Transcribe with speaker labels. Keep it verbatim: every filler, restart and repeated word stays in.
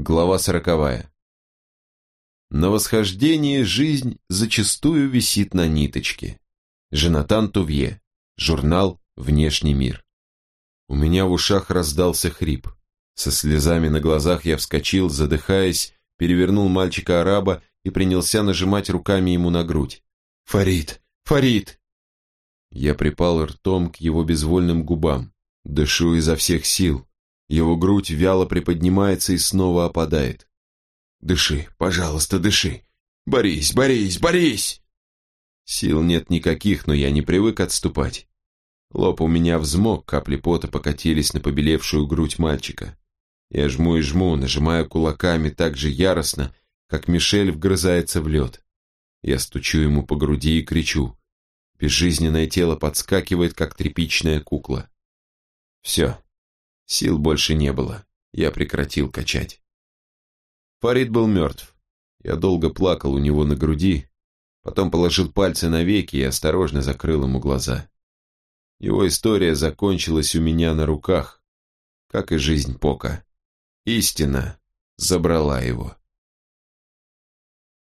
Speaker 1: Глава сороковая. На восхождении жизнь зачастую висит на ниточке. Жонатан Тувье. Журнал «Внешний мир». У меня в ушах раздался хрип. Со слезами на глазах я вскочил, задыхаясь, перевернул мальчика-араба и принялся нажимать руками ему на грудь. «Фарид! Фарид!» Я припал ртом к его безвольным губам. Дышу изо всех сил. Его грудь вяло приподнимается и снова опадает. «Дыши, пожалуйста, дыши! Борись, борись, борись!» Сил нет никаких, но я не привык отступать. Лоб у меня взмок, капли пота покатились на побелевшую грудь мальчика. Я жму и жму, нажимая кулаками так же яростно, как Мишель вгрызается в лед. Я стучу ему по груди и кричу. Безжизненное тело подскакивает, как тряпичная кукла. Все. Сил больше не было. Я прекратил качать. Фарид был мертв. Я долго плакал у него на груди, потом положил пальцы на веки и осторожно закрыл ему глаза. Его история закончилась у меня на руках, как и жизнь Пока. Истина забрала его.